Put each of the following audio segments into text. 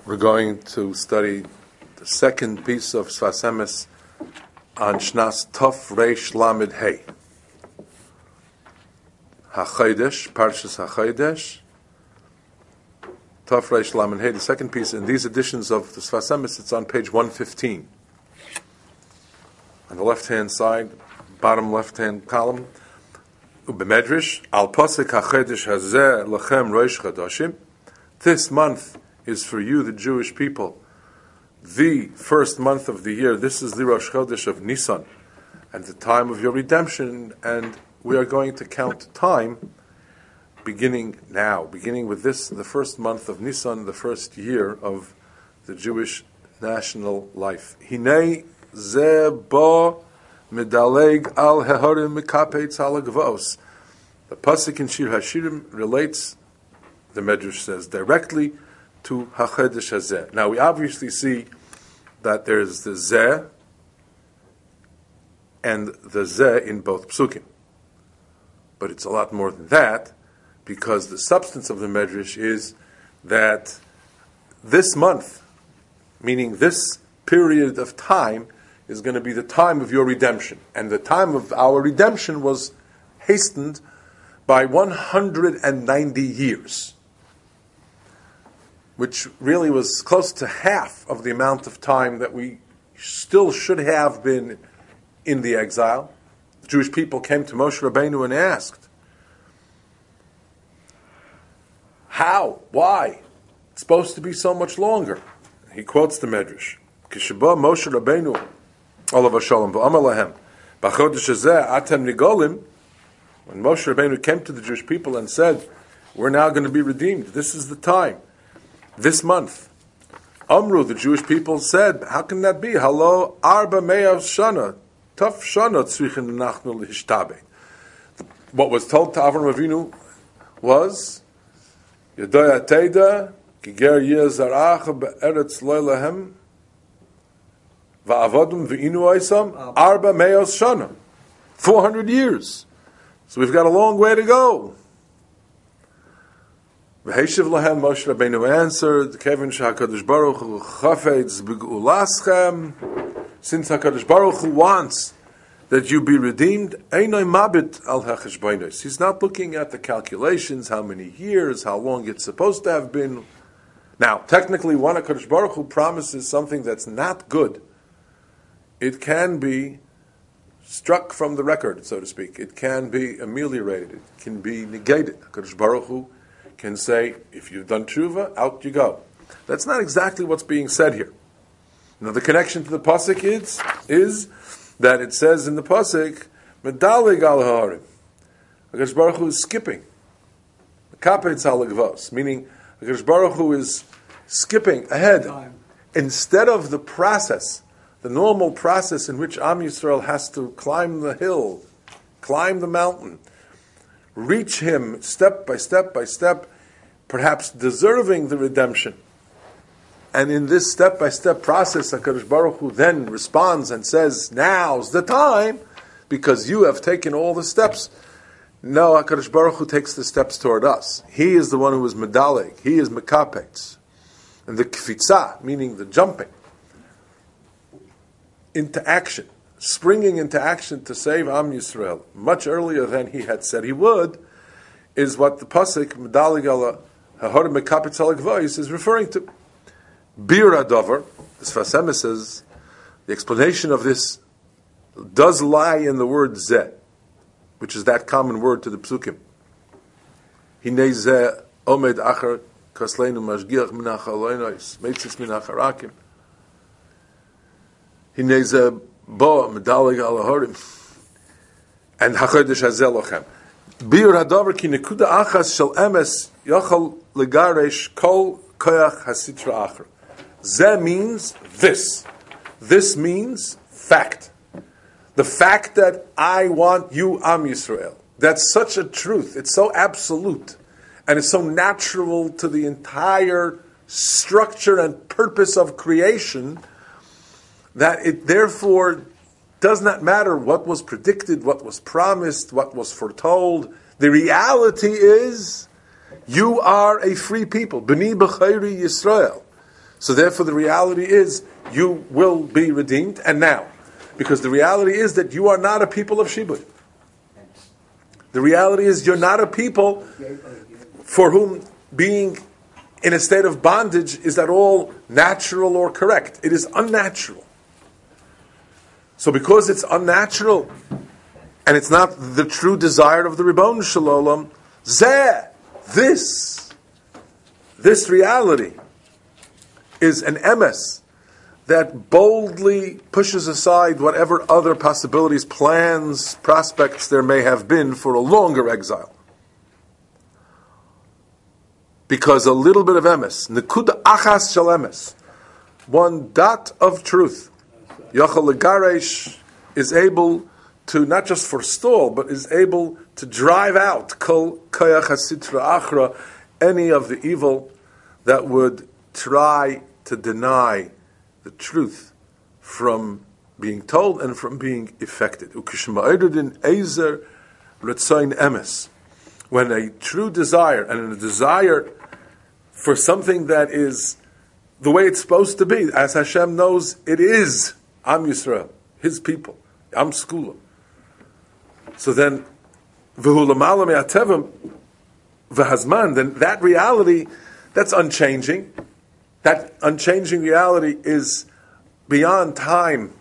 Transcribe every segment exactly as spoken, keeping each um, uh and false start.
We're going to study the second piece of Sfas Emes on Shnas Tov Reish Lamed Hey. HaChodesh, Parshas HaChodesh, Tov Reish Lamed Hey, the second piece. In these editions of the Sfas Emes, it's on page one fifteen. On the left-hand side, bottom left-hand column, Ubemedrash, Al Pasek HaChodesh Hazeh Lachem Rosh Chodashim. This month is for you, the Jewish people, the first month of the year. This is the Rosh Chodesh of Nisan, and the time of your redemption, and we are going to count time beginning now, beginning with this, the first month of Nisan, the first year of the Jewish national life. Hinei ze bo medaleg al hehorim mekapetz al gvos. The pasuk in Shir Hashirim relates, the Medrash says, directly to HaChodesh Hazeh. Now we obviously see that there's the Zeh and the Zeh in both psukim. But it's a lot more than that, because the substance of the Medrash is that this month, meaning this period of time, is going to be the time of your redemption. And the time of our redemption was hastened by one hundred ninety years. Which really was close to half of the amount of time that we still should have been in the exile. The Jewish people came to Moshe Rabbeinu and asked, how? Why? It's supposed to be so much longer. He quotes the Medrash. Kishba Moshe Rabbeinu, Olav Shalom, v'amar lahem, b'chodesh hazeh atem nigolim. When Moshe Rabbeinu came to the Jewish people and said, we're now going to be redeemed, this is the time. This month, Amru, the Jewish people said, how can that be? Halo arba me'av shana, taf shana tzrichen nachnu lehishtabed. What was told to Avram Avinu was, Yedoya teida, kiger yezarach be'eretz loylahem, va'avodum ve'inu oisam, arba me'av shana. Four hundred years. So we've got a long way to go. V'heishiv lahem, Moshe Rabbeinu answered, Kevin shehakadosh Baruch Hu chafetz b'geulaschem, since Hakadosh Baruch Hu wants that you be redeemed, einay mabit al hacheshbonos. He's not looking at the calculations, how many years, how long it's supposed to have been. Now, technically, when Hakadosh Baruch Hu promises something that's not good, it can be struck from the record, so to speak. It can be ameliorated. It can be negated. Hakadosh Baruch Hu can say, if you've done tshuva, out you go. That's not exactly what's being said here. Now, the connection to the pasuk is, is that it says in the pasuk, "Medalig al ha'arim." Hakadosh Baruch Hu is skipping, "Kapetz al gvos," meaning Hakadosh Baruch Hu is skipping ahead. Time. Instead of the process, the normal process in which Am Yisrael has to climb the hill, climb the mountain, reach Him step by step by step, perhaps deserving the redemption. And in this step-by-step process, HaKadosh Baruch Hu then responds and says, now's the time, because you have taken all the steps. No, HaKadosh Baruch Hu takes the steps toward us. He is the one who is medaleg. He is mekapetz. And the kfitza, meaning the jumping into action, springing into action to save Am Yisrael, much earlier than he had said he would, is what the pasuk medalig ala hahorim mekapetz ala gvois is referring to. Bir adover, the Sfas Emes says, the explanation of this does lie in the word zeh, which is that common word to the psukim. Hinei zeh omed achar kasleinu mashgiach min hachalonos meitzis min hacharakim. Hinei zeh bo medalig al hahorim and hachodesh hazeh lochem. Bir adover ki nekuda achas shel emes yochal legaresh kol koyach hasitra achar. Zeh means this. This means fact. The fact that I want you, Am Yisrael. That's such a truth. It's so absolute. And it's so natural to the entire structure and purpose of creation that it therefore does not matter what was predicted, what was promised, what was foretold. The reality is, you are a free people. B'ni b'chayri Yisrael. So therefore the reality is you will be redeemed, and now. Because the reality is that you are not a people of Shibud. The reality is you're not a people for whom being in a state of bondage is at all natural or correct. It is unnatural. So because it's unnatural, and it's not the true desire of the Ribbon Shalom, Zeh, this, this reality is an emes that boldly pushes aside whatever other possibilities, plans, prospects there may have been for a longer exile. Because a little bit of emes, nekuda achas shel emes, one dot of truth, Yochel Legaresh, is able to not just forestall, but is able to drive out kol koyach hasitra achra, any of the evil that would try to deny the truth from being told and from being effected. Ukishma'edudin ezer retzain emes, when a true desire and a desire for something that is the way it's supposed to be, as Hashem knows it is Am Yisrael, His people, Am Skula. So then, v'hulamala me'atevim v'hazman, then that reality, that's unchanging. That unchanging reality is beyond time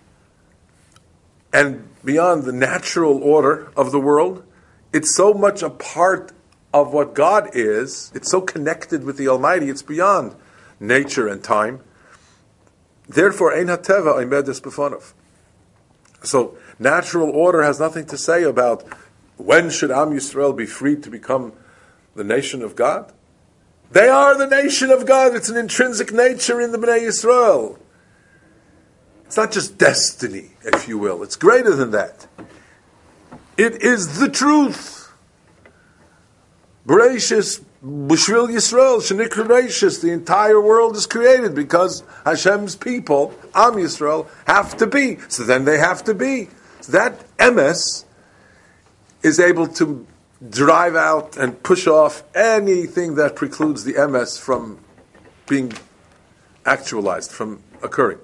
and beyond the natural order of the world. It's so much a part of what God is. It's so connected with the Almighty. It's beyond nature and time. Therefore, ein hateva omedes befonov. So, natural order has nothing to say about when should Am Yisrael be freed to become the nation of God. They are the nation of God. It's an intrinsic nature in the Bnei Yisrael. It's not just destiny, if you will. It's greater than that. It is the truth. Bereshis, B'shvil Yisrael, Shenikra Bereshis, the entire world is created because Hashem's people, Am Yisrael, have to be. So then they have to be. So that emes is able to drive out and push off anything that precludes the emes from being actualized, from occurring.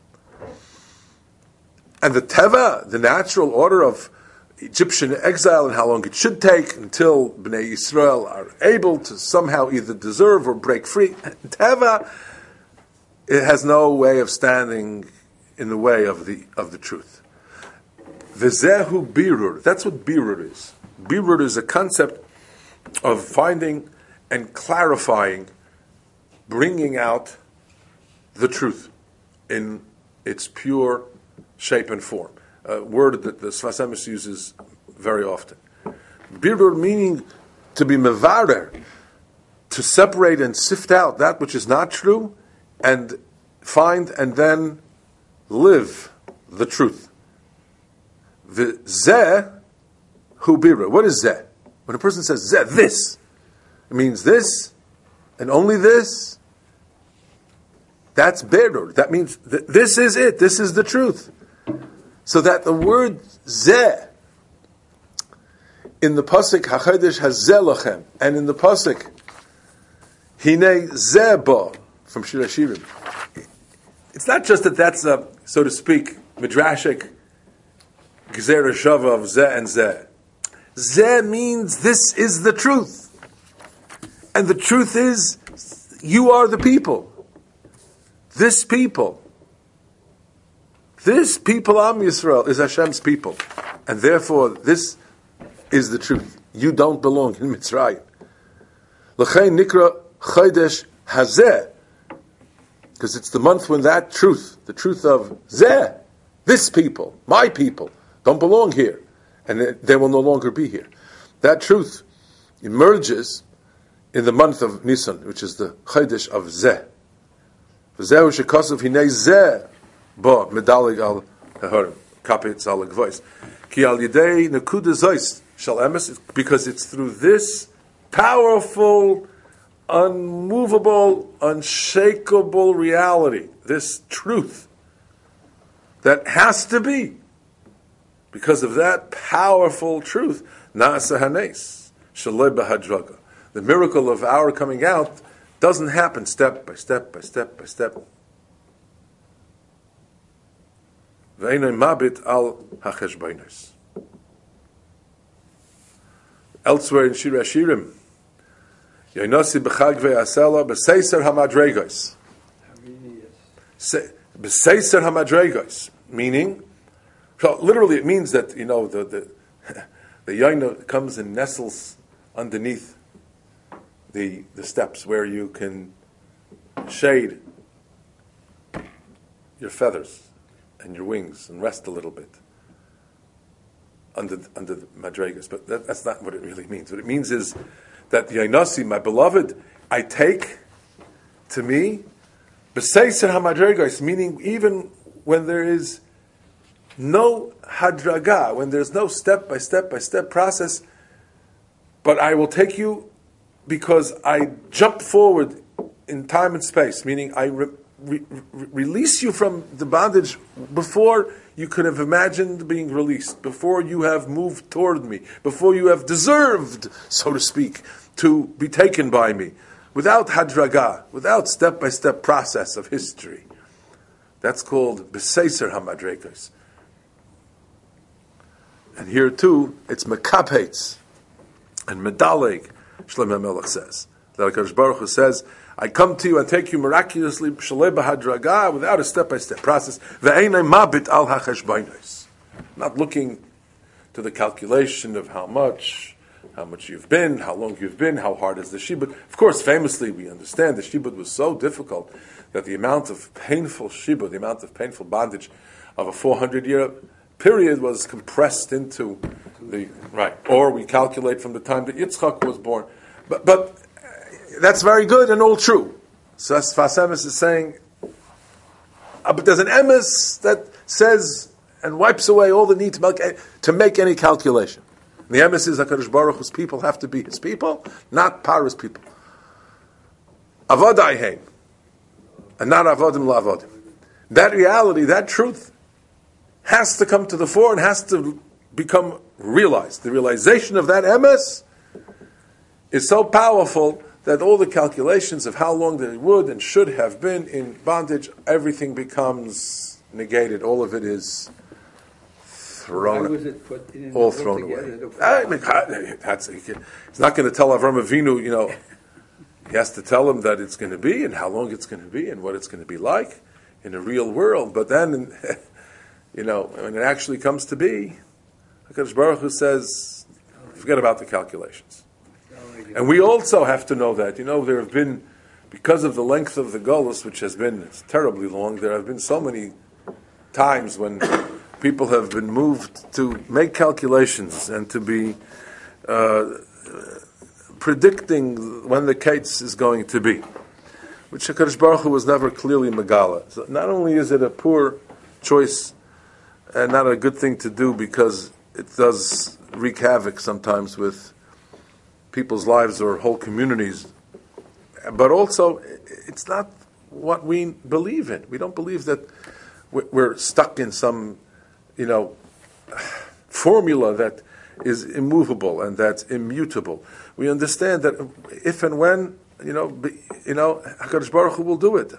And the teva, the natural order of Egyptian exile and how long it should take until Bnei Yisrael are able to somehow either deserve or break free. Teva, it has no way of standing in the way of the of the truth. V'zehu birur, that's what birur is. Birur is a concept of finding and clarifying, bringing out the truth in its pure shape and form. A word that the Sfas Emes uses very often. Birur meaning to be mevarer, to separate and sift out that which is not true, and find and then live the truth. The zeh hu birur. What is zeh? When a person says zeh, this, it means this and only this. That's birur. That means th- this is it. This is the truth. So that the word zeh in the pasuk hachodesh hazeh lachem, and in the pasuk hinei zeh ba from Shir Hashirim, it's not just that that's a, so to speak, midrashic gzera shava of zeh and zeh. Zeh means this is the truth, and the truth is you are the people. This people. This people, Am Yisrael, is Hashem's people. And therefore, this is the truth. You don't belong in Mitzrayim. L'chein nikra chodesh hazeh. Because it's the month when that truth, the truth of zeh, this people, my people, don't belong here. And they will no longer be here. That truth emerges in the month of Nisan, which is the chodesh of zeh. V'zehu shekosov hinei zeh, Ba medalig al harim kapitz al gvois ki al yidei nekuda zois shall emes, because it's through this powerful, unmovable, unshakable reality, this truth that has to be. Because of that powerful truth, naasa hanes shaloi b'hadraga, the miracle of our coming out doesn't happen step by step by step by step. Ve'enoi mabit al hacheshbainos. Elsewhere in Shir Hashirim, Yoinosi b'chag ve'asela b'seiser hamadregos. B'seiser hamadregos, meaning, so literally it means that, you know, the the, the yaina comes and nestles underneath the the steps where you can shade your feathers and your wings and rest a little bit under under the madregas. But that, that's not what it really means. What it means is that the Yainasi, my beloved, I take to me b'seiser hamadregos, meaning even when there is no hadraga, when there's no step by step by step process, but I will take you because I jump forward in time and space, meaning I re- re- release you from the bondage before you could have imagined being released, before you have moved toward me, before you have deserved, so to speak, to be taken by me, without hadraga, without step by step process of history. That's called b'seiser hamadrekos. And here too, it's mekapetz and medaleg. Shlomo Melech says that HaKadosh Baruch Hu says, "I come to you and take you miraculously shalei b'hadraga, without a step-by-step process. Ve'enei mabit al hacheshbainos." Not looking to the calculation of how much, how much you've been, how long you've been, how hard is the shibud. Of course, famously we understand the shibud was so difficult that the amount of painful shibud, the amount of painful bondage of a four hundred year period was compressed into the right. Or we calculate from the time that Yitzchak was born, but but that's very good and all true. So Sfas Emes is saying, uh, but there's an emes that says and wipes away all the need to make, to make any calculation. And the emes is HaKadosh Baruch Hu's people have to be His people, not Paro's people. Avodai heim, and not avodim la'avodim. That reality, that truth, has to come to the fore and has to become realized. The realization of that emes is so powerful that all the calculations of how long they would and should have been in bondage, everything becomes negated. All of it is thrown. Why was it put in all thrown away. I mean, that's, he's not going to tell Avram Avinu, you know, he has to tell him that it's going to be and how long it's going to be and what it's going to be like in a real world. But then, you know, when it actually comes to be, HaKadosh Baruch Hu says, forget about the calculations. And we also have to know that, you know, there have been, because of the length of the Golus, which has been terribly long, there have been so many times when people have been moved to make calculations and to be uh, predicting when the Kates is going to be, which HaKadosh Baruch Hu was never clearly Megala. So not only is it a poor choice and not a good thing to do because it does wreak havoc sometimes with people's lives or whole communities, but also it's not what we believe in. We don't believe that we're stuck in some, you know, formula that is immovable and that's immutable. We understand that if and when, you know, you know, HaKadosh Baruch Hu will do it.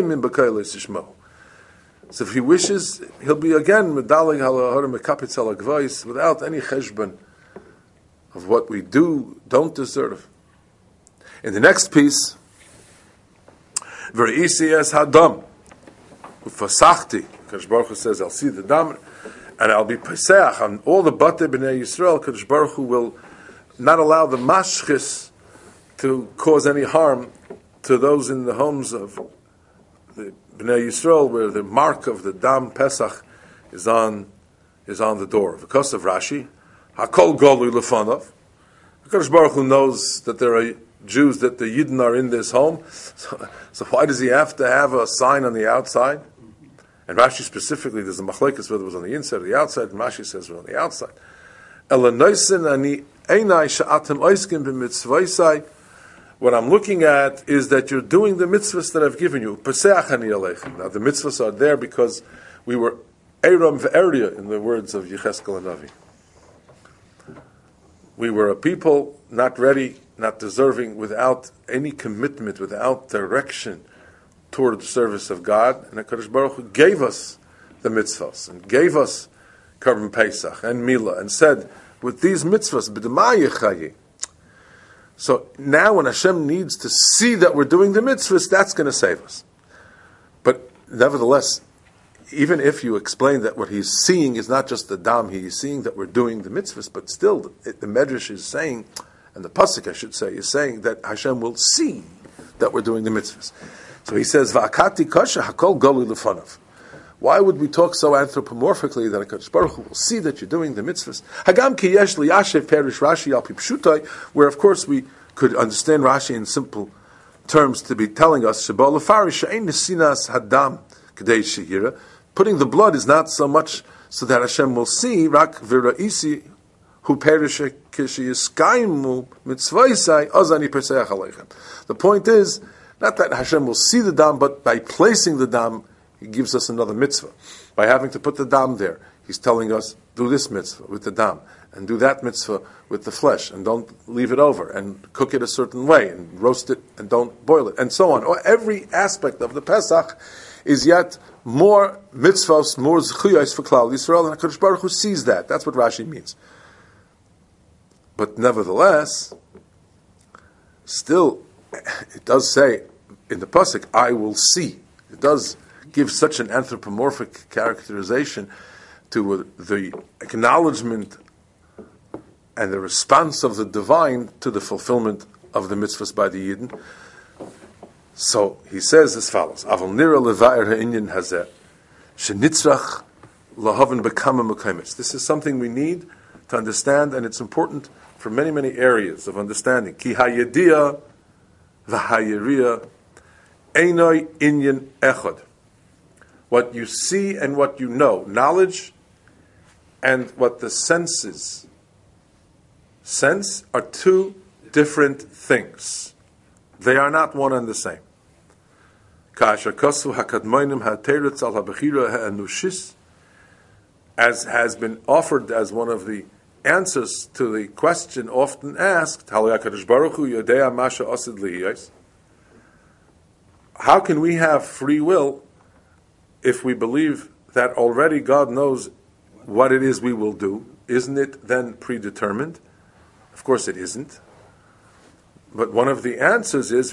So if He wishes, He'll be again medalig halahorim mekapitz halagvais without any cheshbon of what we do, don't deserve. In the next piece, V're'isi es hadam, ufasachti, Kadosh Baruch Hu says, I'll see the dam, and I'll be peseach on all the batei b'nei Yisrael. Kadosh Baruch Hu will not allow the mashchis to cause any harm to those in the homes of the b'nei Yisrael, where the mark of the dam Pesach is on is on the door. Because of Rashi, Hakol Golui Lefanov. HaKadosh Baruch Hu knows that there are Jews, that the Yidden are in this home. So, so why does He have to have a sign on the outside? And Rashi specifically, there's a machlekes whether it was on the inside or the outside, and Rashi says it was on the outside. What I'm looking at is that you're doing the mitzvahs that I've given you. Now the mitzvahs are there because we were Eiram ve'eria, in the words of Yecheskel and Navi. We were a people not ready, not deserving, without any commitment, without direction toward the service of God. And HaKadosh Baruch Hu gave us the mitzvahs, and gave us Karban Pesach and Milah, and said, with these mitzvahs, b'demah yechayi. So now when Hashem needs to see that we're doing the mitzvahs, that's going to save us. But nevertheless, even if you explain that what he's seeing is not just the dam, he's seeing that we're doing the mitzvahs, but still the, the Medrash is saying, and the pasuk I should say, is saying that Hashem will see that we're doing the mitzvahs. So he says, Va'akati kasha hakol golu lefanav. Why would we talk so anthropomorphically that HaKadosh Baruch Hu will see that you're doing the mitzvahs? Hagam ki yesh liyashev perish Rashi al pi pshutai, where of course we could understand Rashi in simple terms to be telling us, Sheba lefarish she'ein nesinas hadam k'dei shehira. Putting the blood is not so much so that Hashem will see, rak v'ra'isi hu perish kishiyiskaimu mitzvaisai ozani perseach aleichem. The point is, not that Hashem will see the dam, but by placing the dam, He gives us another mitzvah. By having to put the dam there, He's telling us, do this mitzvah with the dam, and do that mitzvah with the flesh, and don't leave it over, and cook it a certain way, and roast it, and don't boil it, and so on. Or every aspect of the Pesach is yet more mitzvahs, more zechuyos for Klal Yisrael, and HaKadosh Baruch Hu sees that. That's what Rashi means. But nevertheless, still, it does say in the pasuk, I will see. It does give such an anthropomorphic characterization to the acknowledgement and the response of the divine to the fulfillment of the mitzvahs by the Yidden. So he says as follows: Aval nira levair ha'inyan hazeh shenitzrach lahavin bekama mekaymis. This is something we need to understand, and it's important for many, many areas of understanding. Ki hayediyah v'hayiriyah einoi inyan echad. What you see and what you know, knowledge and what the senses sense, are two different things. They are not one and the same. As has been offered as one of the answers to the question often asked, how can we have free will if we believe that already God knows what it is we will do? Isn't it then predetermined? Of course it isn't. But one of the answers is,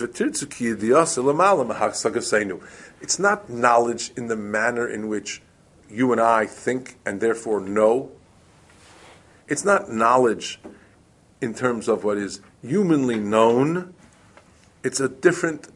it's not knowledge in the manner in which you and I think and therefore know. It's not knowledge in terms of what is humanly known. It's a different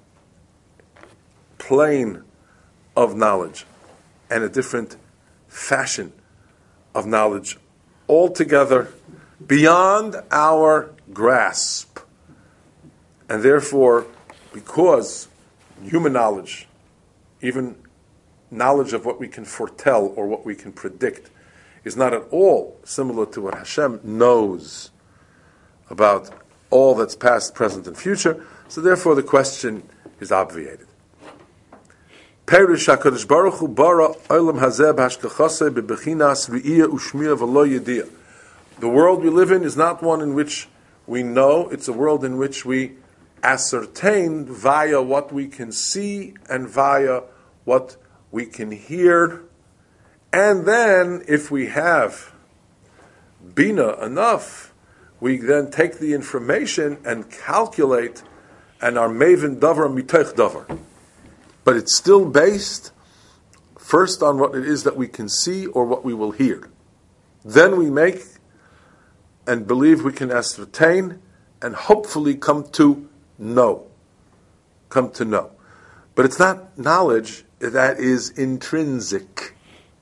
plane of knowledge and a different fashion of knowledge altogether beyond our grasp. And therefore, because human knowledge, even knowledge of what we can foretell or what we can predict, is not at all similar to what Hashem knows about all that's past, present, and future, so therefore the question is obviated. Perish HaKadosh Baruch Hu bara olam hazeh b'hashgachaseh bebechinas ri'iyah u'shmiya v'lo yediyah. The world we live in is not one in which we know, it's a world in which we ascertain via what we can see and via what we can hear. And then, if we have bina enough, we then take the information and calculate and are maven davar mitoch davar. But it's still based first on what it is that we can see or what we will hear. Then we make and believe we can ascertain and hopefully come to know. Come to know. But it's not knowledge that is intrinsic.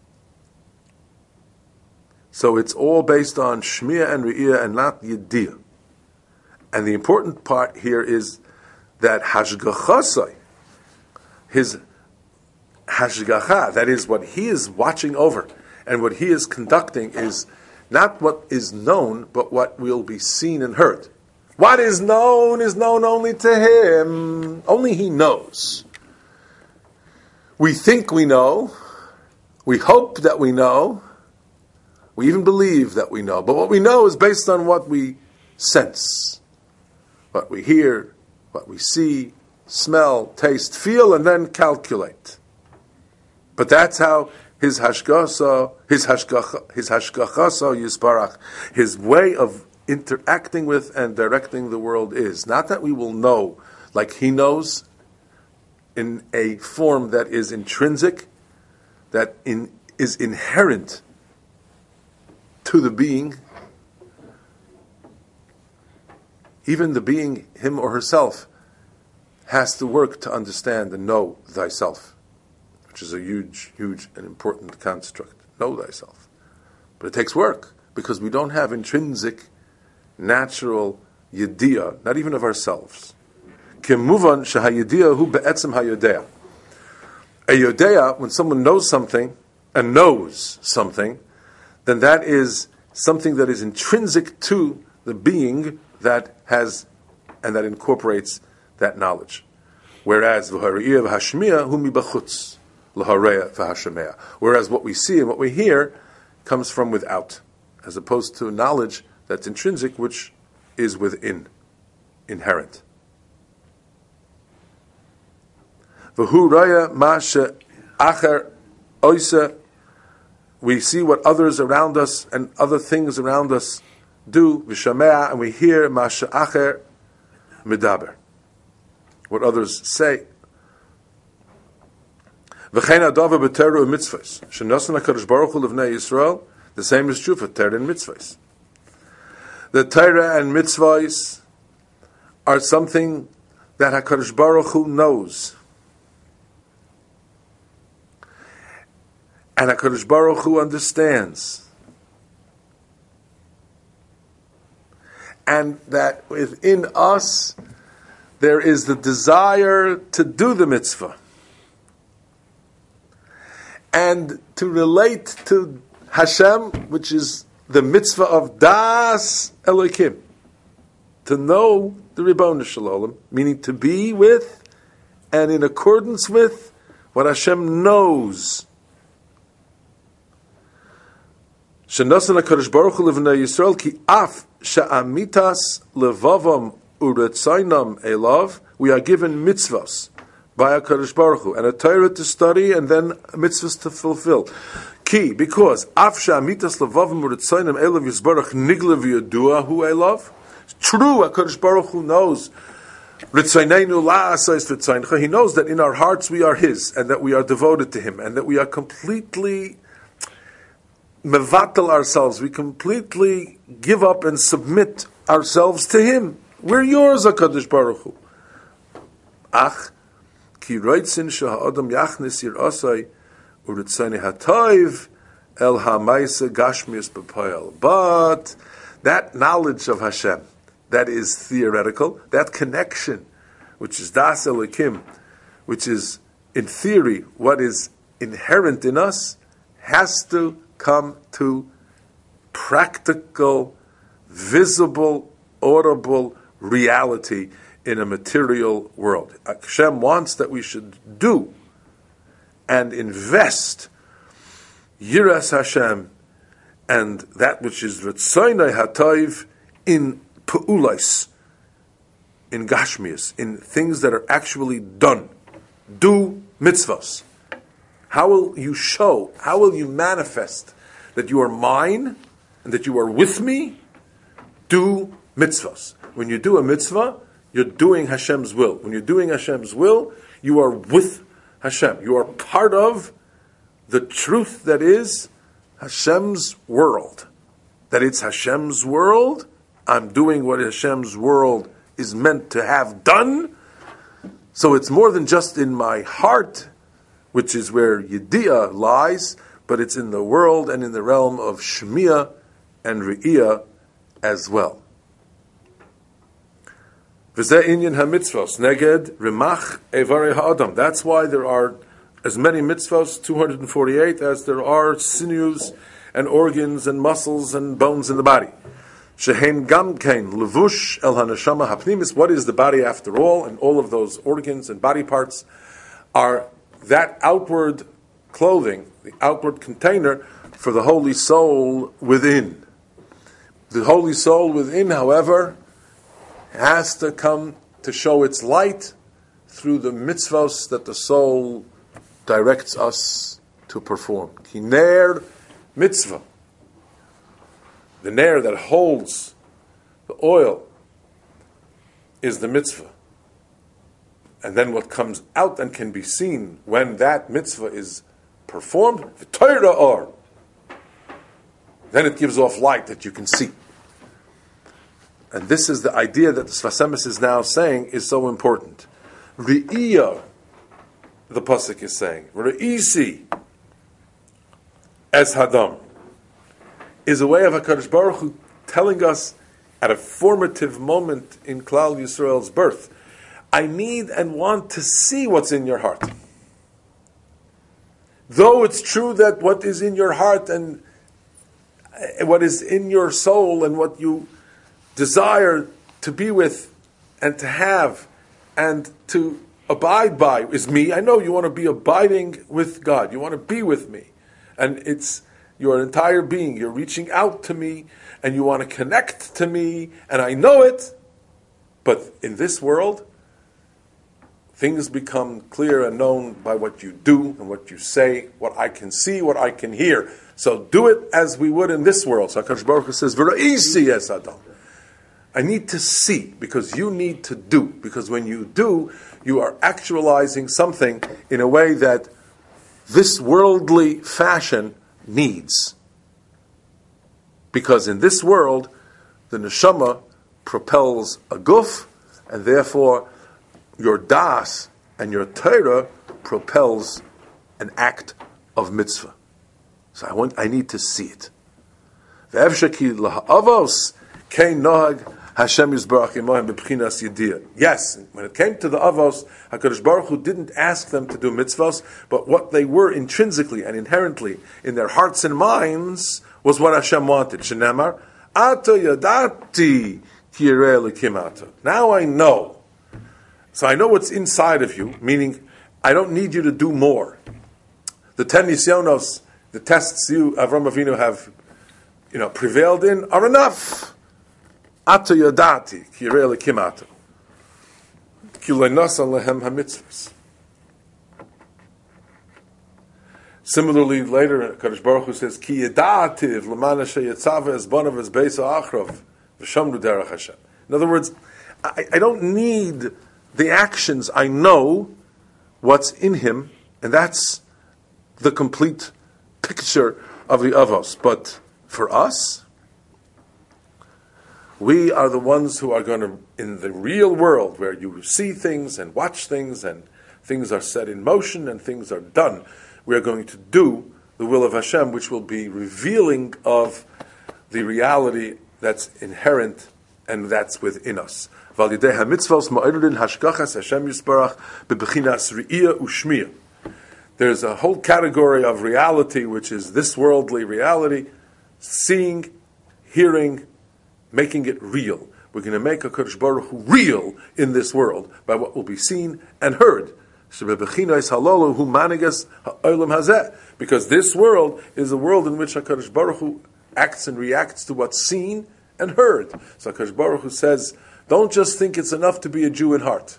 So it's all based on shmiya and re'iyah and not yediyah. And the important part here is that hashgachasai, his hashgacha, that is what he is watching over and what he is conducting, is not what is known, but what will be seen and heard. What is known is known only to him. Only he knows. We think we know. We hope that we know. We even believe that we know. But what we know is based on what we sense, what we hear, what we see, smell, taste, feel, and then calculate. But that's how his hashgacha, his hashgacha, his hashgacha yisbarach, his way of interacting with and directing the world is. Not that we will know like he knows, in a form that is intrinsic, that in, is inherent to the being. Even the being, him or herself, has to work to understand and know thyself, which is a huge, huge and important construct. Know thyself. But it takes work, because we don't have intrinsic, natural yediyah, not even of ourselves. Kemuvan shehayediyah hu be'etzem hayodea. A yodea, when someone knows something, and knows something, then that is something that is intrinsic to the being that has, and that incorporates that knowledge. Whereas v'hariyah v'hashmiya hu mibachutz l'hareya v'hashmeya. Whereas what we see and what we hear comes from without, as opposed to knowledge that's intrinsic, which is within, inherent. V'hu raya ma she'acher oisa. We see what others around us and other things around us do, v'shamea, and we hear ma she'acher medaber, what others say. V'chein hadavar b'Torah u'mitzvos shenasan HaKadosh Baruch Hu l'vnei Yisrael. The same is true for Torah and mitzvos. The Torah and mitzvos are something that HaKadosh Baruch Hu knows. And HaKadosh Baruch Hu understands. And that within us there is the desire to do the mitzvah. And to relate to Hashem, which is the mitzvah of Das Elokim. To know the Ribono Shel Olam, meaning to be with and in accordance with what Hashem knows. Shenasan HaKadosh Baruch Hu l'vnei Yisrael ki af she'amitas levavam uretzainam elav. We are given mitzvahs by HaKadosh Baruch Hu, and a Torah to study, and then mitzvahs to fulfill. Ki, because af she'amitas levavam uretzainam elav yisbarach nigla v'yadua hu elav. It's true, HaKadosh Baruch Hu knows. Ritzainenu la'asais ritzaincha. He knows that in our hearts we are His, and that we are devoted to Him, and that we are completely mevatel ourselves, we completely give up and submit ourselves to Him. We're yours, HaKadosh Baruch Hu. Ach, ki roitzin sheha'adam yachnis yir'asai u'ritzani ha'toiv el ha'maisa gashmius b'poel. But that knowledge of Hashem, that is theoretical, that connection, which is Das Elokim, which is in theory what is inherent in us, has to come to practical, visible, audible reality in a material world. Hashem wants that we should do and invest Yiras Hashem and that which is Ritzaynai HaToiv in Pe'ulais, in Gashmias, in things that are actually done. Do mitzvahs. How will you show, how will you manifest that you are mine and that you are with me? Do mitzvahs. When you do a mitzvah, you're doing Hashem's will. When you're doing Hashem's will, you are with Hashem. You are part of the truth that is Hashem's world. That it's Hashem's world. I'm doing what Hashem's world is meant to have done. So it's more than just in my heart, which is where Yediyah lies, but it's in the world and in the realm of Shmiya and Re'iyah as well. V'zeh inyan ha-mitzvos, neged rimach evarei ha'adam. That's why there are as many mitzvos, two hundred forty-eight, as there are sinews and organs and muscles and bones in the body. Shehem gamkein levush el haneshama hapnimis. What is the body after all? And all of those organs and body parts are that outward clothing, the outward container for the holy soul within. The holy soul within, however, has to come to show its light through the mitzvahs that the soul directs us to perform. Ki ner mitzvah. The ner that holds the oil is the mitzvah. And then what comes out and can be seen when that mitzvah is performed, the Torah or, then it gives off light that you can see. And this is the idea that the Sfas Emes is now saying is so important. Re'iyah, the pasuk is saying, Re'isi es hadam, is a way of HaKadosh Baruch Hu telling us at a formative moment in Klal Yisrael's birth, I need and want to see what's in your heart. Though it's true that what is in your heart and what is in your soul and what you desire to be with and to have and to abide by is me. I know you want to be abiding with God. You want to be with me. And it's your entire being. You're reaching out to me and you want to connect to me, and I know it. But in this world, things become clear and known by what you do and what you say, what I can see, what I can hear. So do it as we would in this world. So HaKadosh Baruch Hu says, V'ra'isi es Adam. I need to see, because you need to do. Because when you do, you are actualizing something in a way that this worldly fashion needs. Because in this world, the neshama propels a guf, and therefore your das and your Torah propels an act of mitzvah. So I want, I need to see it. Yes, when it came to the avos, HaKadosh Baruch Hu didn't ask them to do mitzvahs, but what they were intrinsically and inherently in their hearts and minds was what Hashem wanted. Shenemar, Ato yadati ki yireh elikim ato. Now I know. So I know what's inside of you, meaning I don't need you to do more. The ten nisyonos, the tests you, Avram Avinu, have, you know, prevailed in are enough. Ato yadati ki yireh elikim ato. Ki lo nasa lehem hamitzvos. Similarly, later, Kadosh Baruch Hu says, Ki yeda'ativ l'mana sheyetzava ezbonav ezbeisa achrov v'shamru derech Hashem. In other words, I, I don't need the actions. I know what's in him, and that's the complete picture of the avos. But for us, we are the ones who are going to, in the real world, where you see things and watch things, and things are set in motion and things are done, we are going to do the will of Hashem, which will be revealing of the reality that's inherent and that's within us. There's a whole category of reality, which is this worldly reality, seeing, hearing, making it real. We're going to make HaKadosh Baruch Hu real in this world by what will be seen and heard. Because this world is a world in which HaKadosh Baruch Hu acts and reacts to what's seen and heard. So HaKadosh Baruch Hu says, don't just think it's enough to be a Jew in heart.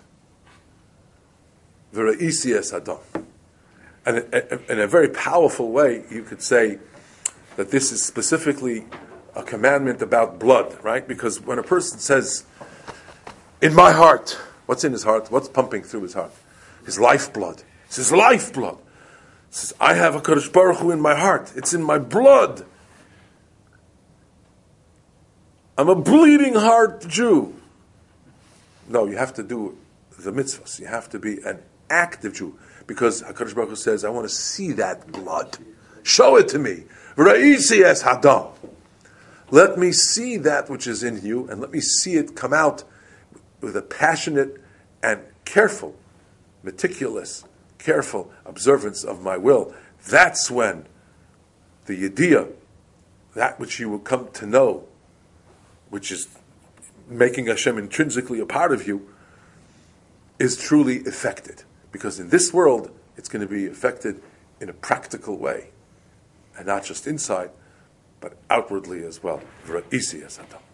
V'ra'isi es Adam. And in a very powerful way, you could say that this is specifically a commandment about blood, right? Because when a person says, in my heart, what's in his heart? What's pumping through his heart? His lifeblood. It's his lifeblood. He says, I have a Kadosh Baruch Hu in my heart. It's in my blood. I'm a bleeding heart Jew. No, you have to do the mitzvahs. You have to be an active Jew. Because HaKadosh Baruch Hu says, I want to see that blood. Show it to me. Ra'isi es hadam. Let me see that which is in you, and let me see it come out with a passionate and careful, meticulous, careful observance of my will. That's when the yediyah, that which you will come to know, which is making Hashem intrinsically a part of you, is truly affected. Because in this world, it's going to be affected in a practical way. And not just inside, but outwardly as well. V'ra'isi es Adam.